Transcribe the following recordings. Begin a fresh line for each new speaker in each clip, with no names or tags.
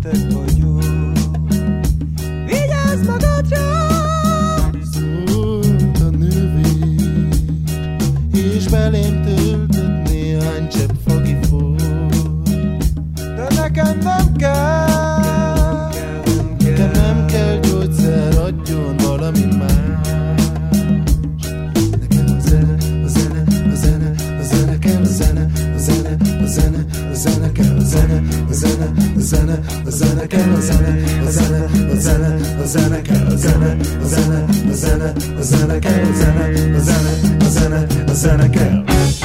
nektek vagyok. Vigyázz magadra!
Szólt a nővér, és belém töltött néhány csepp fagifor.
De nekem nem kell,
nekem nem kell gyógyszer, adjon valami más. Nekem a zene, a zene, a zene, a zene kell, a zene, a zene, a zene, a zene kell, a zene, a zene, a zene, a zene kell, a zene, a zene, a zene, a zene kell, a zene, a zene, a zene, a zene kell, a zene, a zene, a zene, a zene kell.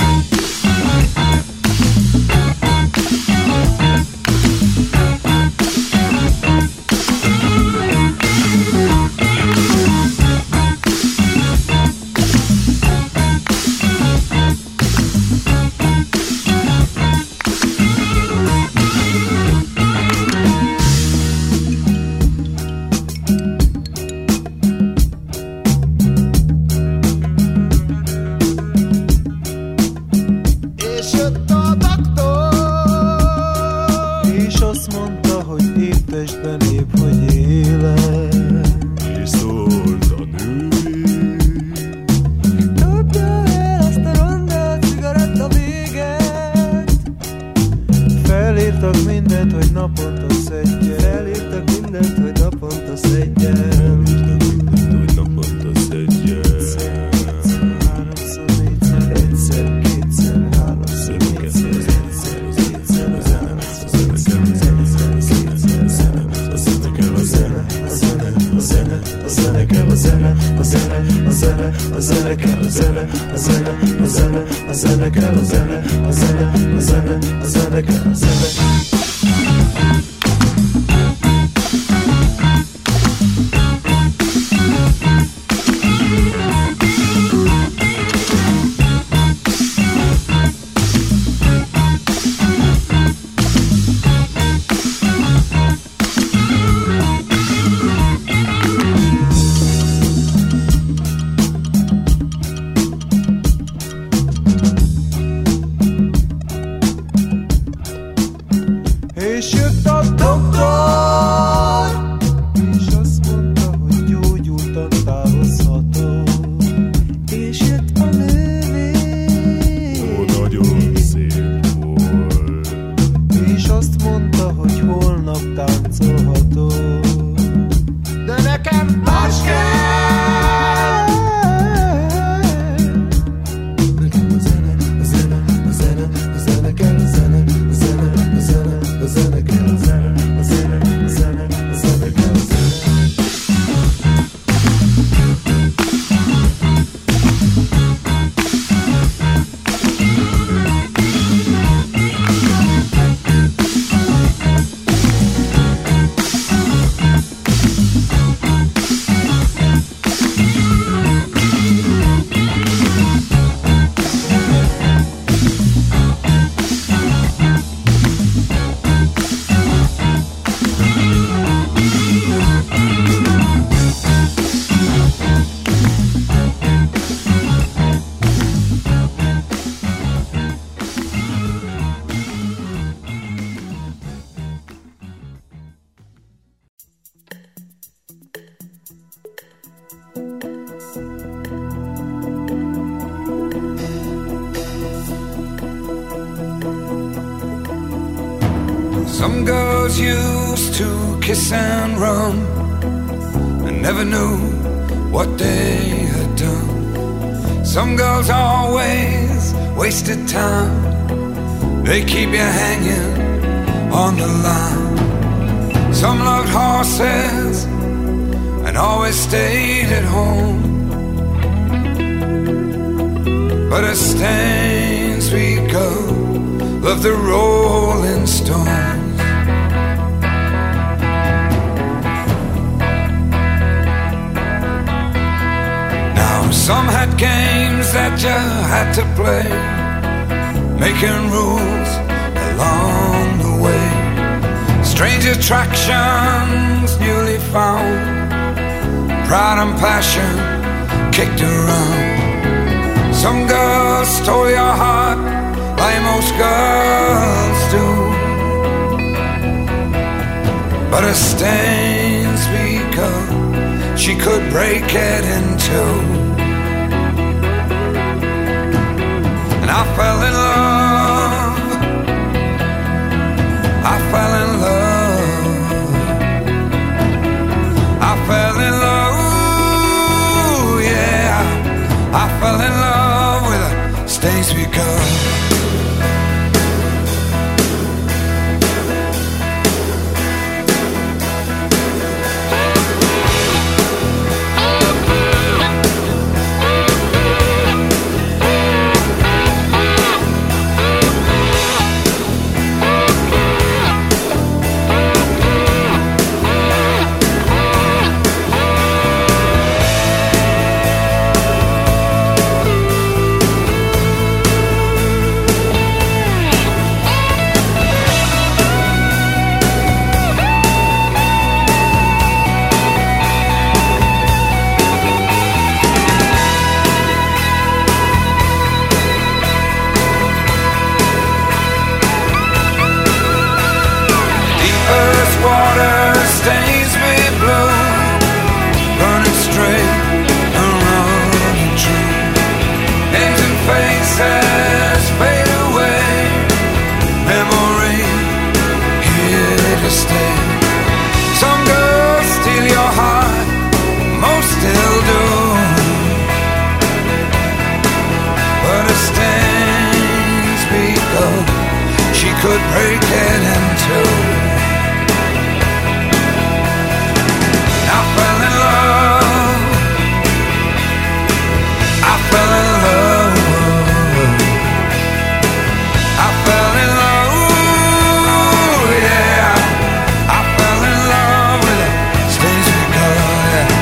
Some girls used to kiss and run and never knew what they had done. Some girls always wasted time. They keep you hanging on the line. Some loved horses and always stayed at home. But as Staines we go, love the Rolling Stones. Now some had games that you had to play, making rules along the way. Strange attractions newly found, pride and passion kicked around. Some girls stole your heart like most girls do. but her stains because she could break it in two. And I fell in love, I fell in love, I fell in love, yeah, I fell in love with her stains because could break it in two. I fell in love, I fell in love, I fell in love, yeah, I fell in love with the stains we color, yeah.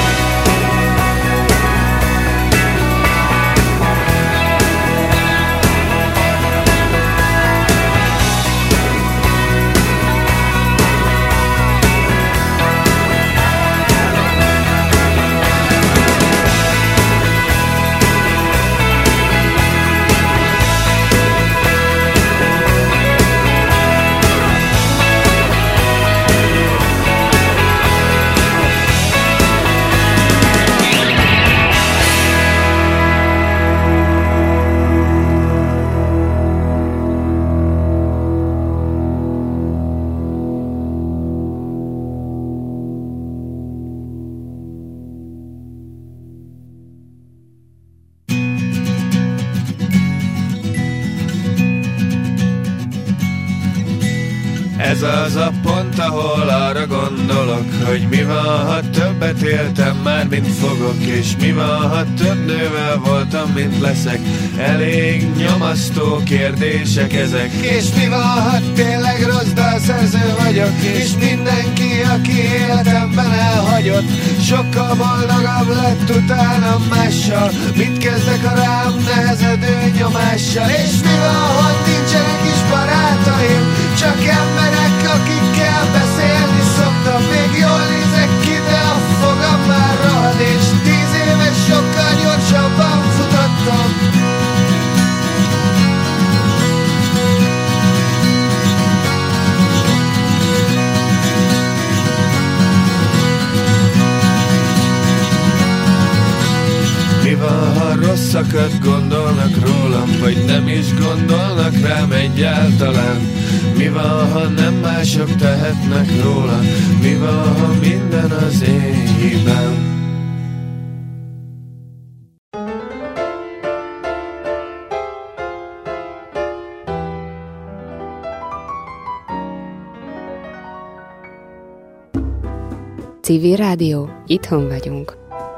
Ez az a pont, ahol arra gondolok, hogy mi van, ha többet éltem már, mint fogok, és mi van, ha több nővel voltam, mint leszek. Elég nyomasztó kérdések ezek. És mi van, ha tényleg rossz dalszerző vagyok, és mindenki, aki életemben elhagyott, sokkal boldogabb lett utána mással. Mit kezdek a rám nehezedő nyomással? És mi van, ha nincsenek is barátaim, csak emberek, akikkel beszélni szoktam. Még jól nézek ki, de a fogam már rohad, és 10 éve sokkal gyorsabban futottam. Mi van, ha rosszakat gondolnak rólam, vagy nem is gondolnak rám egyáltalán? Mi van, ha nem mások tehetnek róla? Mi van, ha minden az én hibám?
Civil Rádió, itthon vagyunk.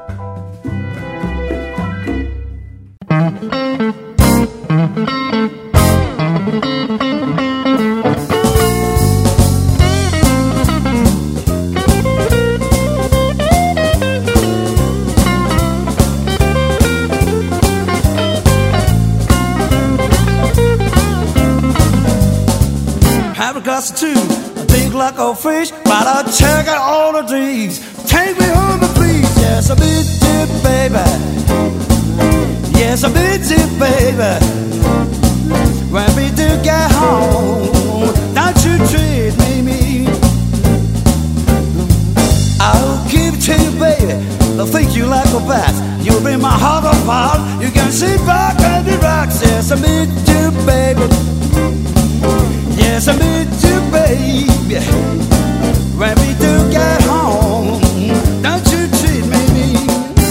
Glass of two, I think like a fish, but I check out all the dreams. Take me home, please. Yes, I miss you, baby. Yes, I miss you, baby. When we do get home, don't you treat me mean. I think you like a bat. You'll be my heart apart. You can sit back and relax. Yes, I meet you, baby. Yes, I meet you, baby. When we do get home, don't you treat me mean.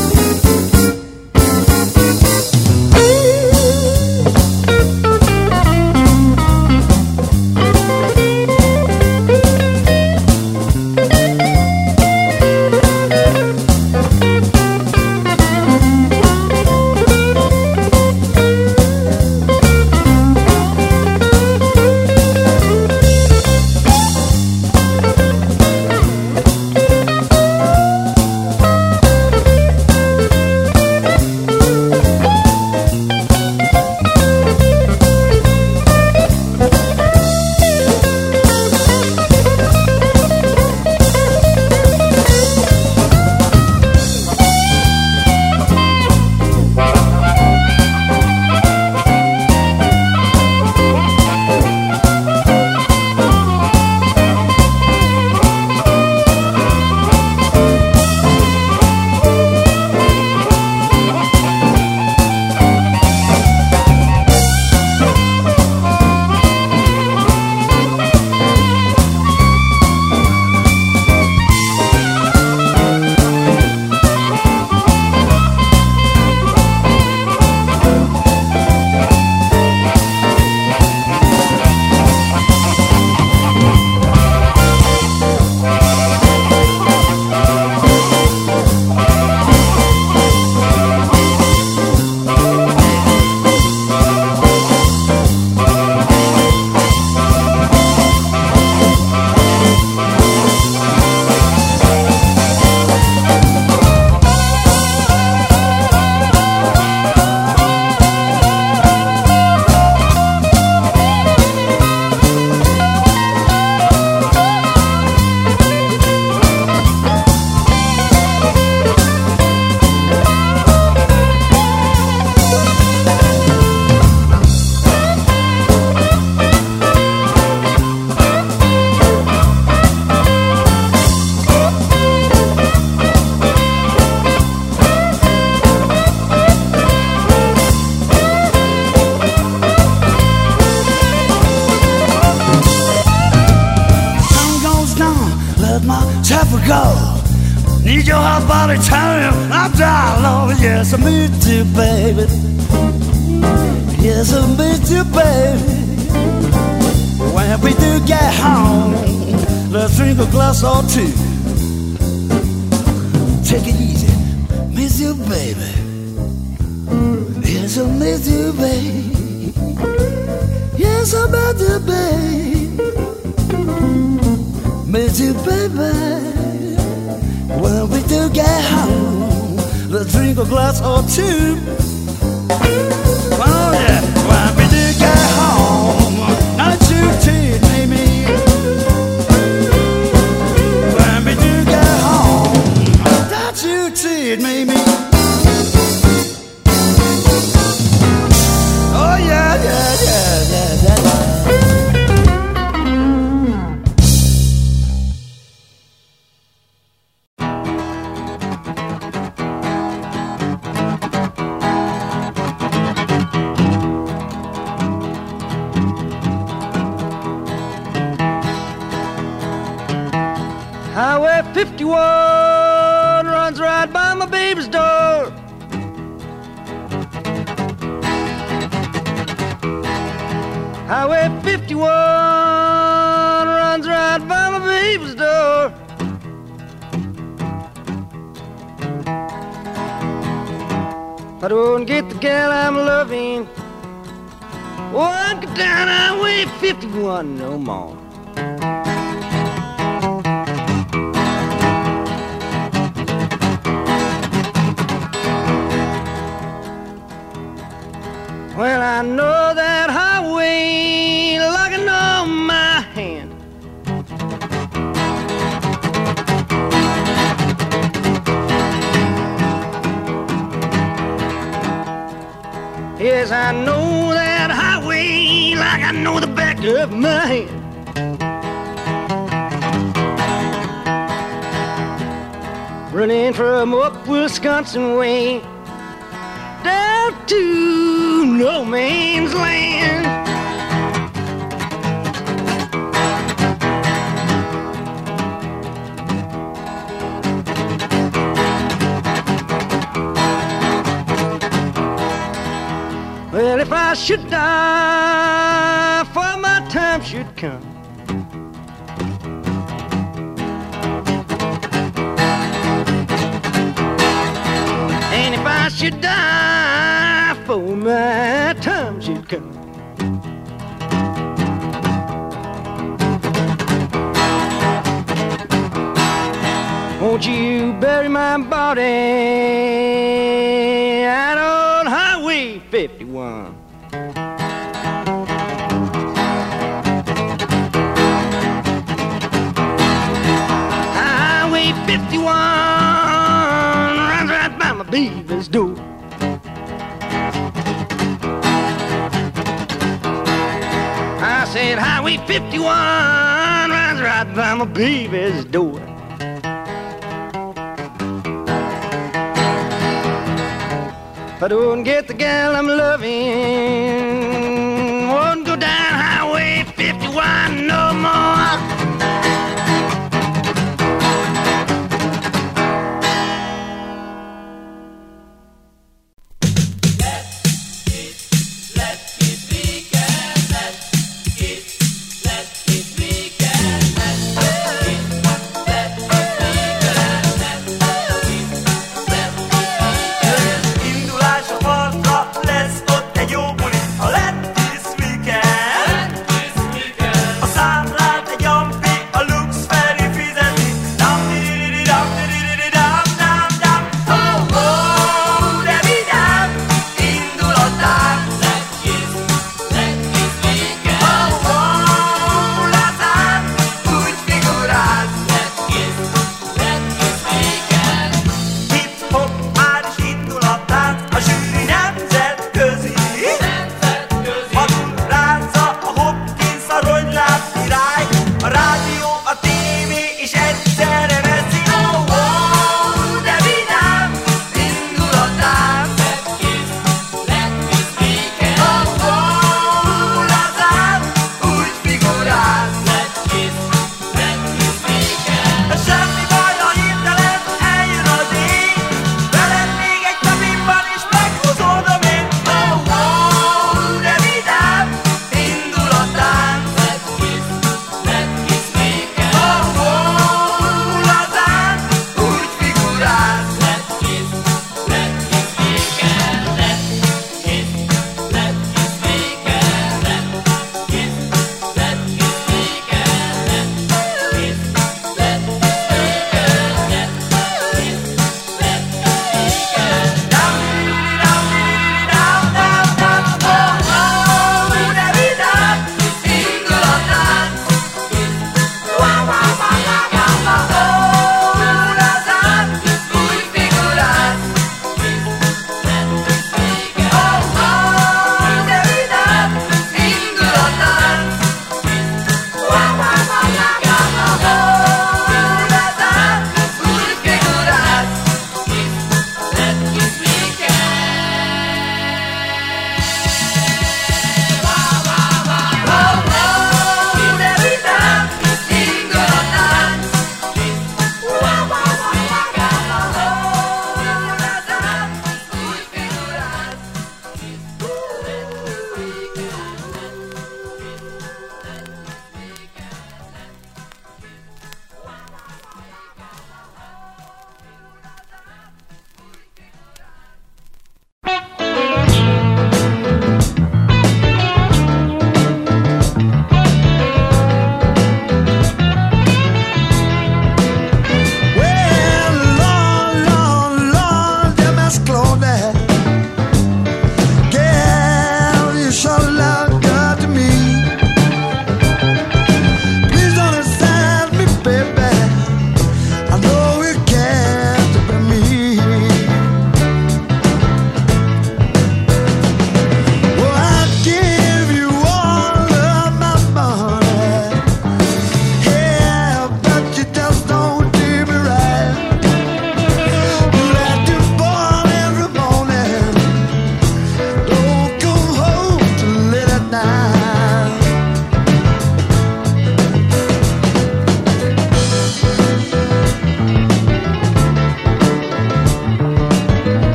Yes, I miss you, baby. Yes, I miss you, baby. When we do get home, let's drink a glass or two. Take it easy, miss you, baby. Yes, I miss you, baby. Yes, I miss you, baby. Miss you, baby. When we do get home, let's drink a glass or two. Oh yeah, when we do get home, not you tease me. When we do get home, not you tease me. Oh yeah, yeah, yeah, yeah, yeah.
Highway 51 runs right by my baby's door. Highway 51 runs right by my baby's door. I don't get the gal I'm loving, won't go down Highway 51 no more. Well, I know that highway like I know my hand. Yes, I know that highway like I know the back of my hand. running from up Wisconsin way down to no man's land. Well, if I should die, for my time should come, and if I should die, for my time should come, won't you bury my body out on Highway 51? Highway 51 runs right by my baby's door. I said Highway 51 runs right by my baby's door. If I don't get the gal I'm loving,